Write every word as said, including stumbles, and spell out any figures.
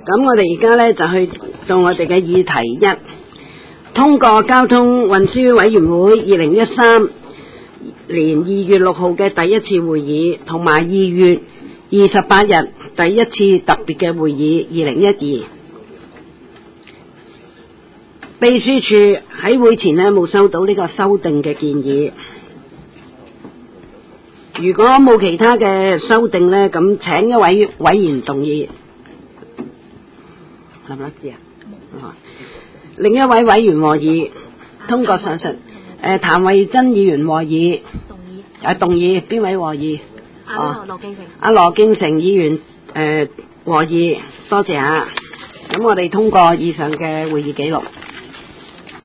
咁我哋而家咧就去到我哋嘅議題一，通過交通運輸委員會二零一三年二月六號嘅第一次會議，同埋二月二十八日第一次特別嘅會議二零一二。秘書處喺會前呢冇收到呢個修訂嘅建議。如果冇其他嘅修訂呢，咁請一位委員動議。係咪知啊？另一位委員和議通過上述。誒、呃，譚慧珍議員和議。動議。啊，動議邊位和議？啊，羅敬成。阿羅敬成議員誒、呃、和議，多謝啊。咁我哋通過以上嘅會議記錄。